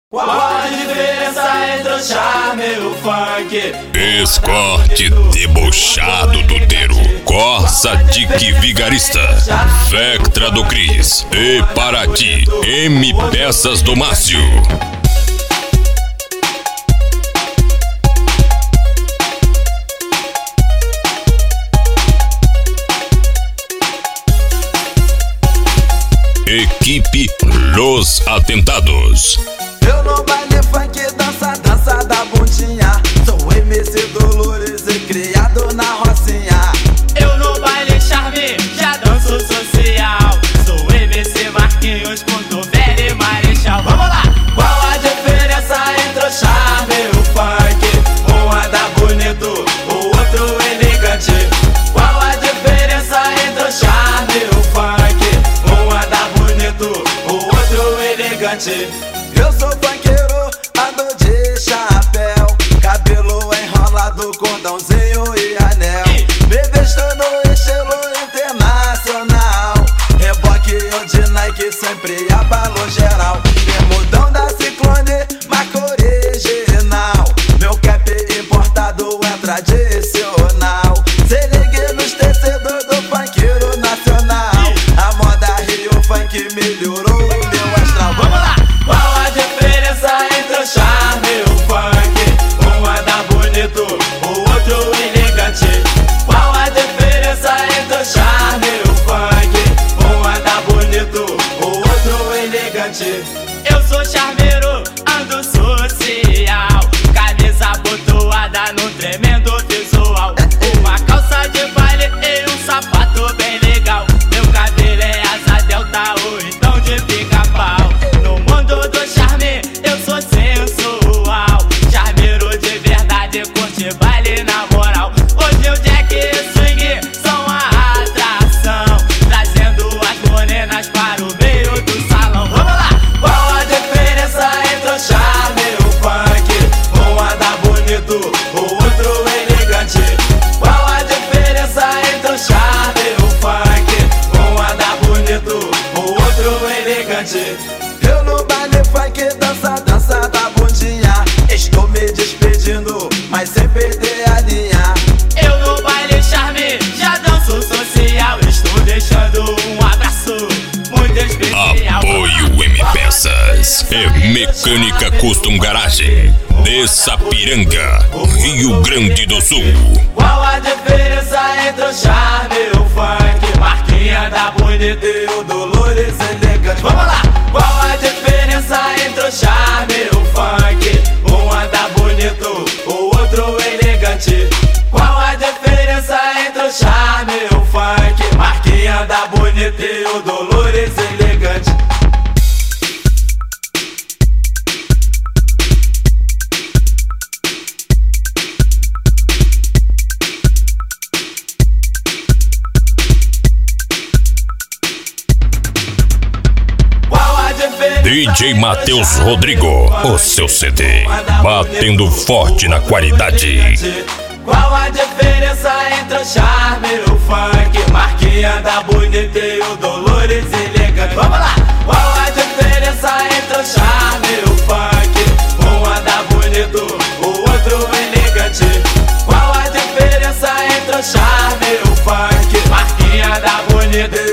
Qual a diferença entre o charme e o funk? Escorte debochado do Tero, Corsa Dick Vigarista, Vectra do Cris e Paraty, M Peças do Márcio. Equipe Los Atentados. Eu no baile funk dança da bundinha. Sou MC Dolores e criado na Rocinha. Eu no baile charme já danço social. Sou MC Marquinhos, Ponto Velho e Marechal. Vamos lá! Qual a diferença entre o charme e o funk? Um anda bonito, o outro elegante. Qual a diferença entre o charme e o funk? Um anda bonito, o outro elegante. Eu sou funkeiro, ando de chapéu, cabelo enrolado, cordãozinho e anel. Me visto no estilo internacional, reboque ou de Nike, sempre abalo geral. Bermudão da Ciclone, marca original. Meu cap importado é tradicional. Se ligue nos tecidos do funkeiro nacional. A moda Rio Funk melhorou meu astral. Vamos lá! Qual a diferença entre o charme e o funk? Um anda bonito, o outro elegante. Qual a diferença entre o charme e o funk? Um anda bonito, o outro elegante. Eu sou charmeiro, ando social, camisa abotoada num tremendo visual. Uma calça de baile e um sapato bem legal. Meu cabelo é asa delta ou então de pica-pau. No mundo do charme eu sou sensual, charmeiro de verdade, curte baile na moral. Hoje o Jack e o swing são a atração, trazendo as morenas para o meio do salão. Vamos lá! Qual a diferença entre o charme e o funk? Um anda bonito, o outro elegante. Qual a diferença entre o charme e o funk? Um anda bonito, o outro elegante. Eu no baile funk dança da bundinha. Estou me despedindo, mas sem perder a linha. Eu no baile charme já danço social. Estou deixando um abraço muito especial. Apoio M Peças e Mecânica Custom Garagem de Sapiranga, Rio Grande do Sul. Qual a diferença entre o charme e o funk? Marquinha da bonita e o Dolores elegante. Vamos lá! Qual a diferença entre o charme e o funk? Um anda bonito, o outro elegante. Qual a diferença entre o charme e o funk? Marquinha da bonita e o Dolores elegante. DJ Matheus Rodrigo, o seu CD, batendo forte na qualidade. Qual a diferença entre o charme e o funk? Marquinha da bonita e o Dolores elegante. Vamos lá! Qual a diferença entre o charme e o funk? Um anda bonito, o outro elegante. Qual a diferença entre o charme e o funk? Marquinha da bonita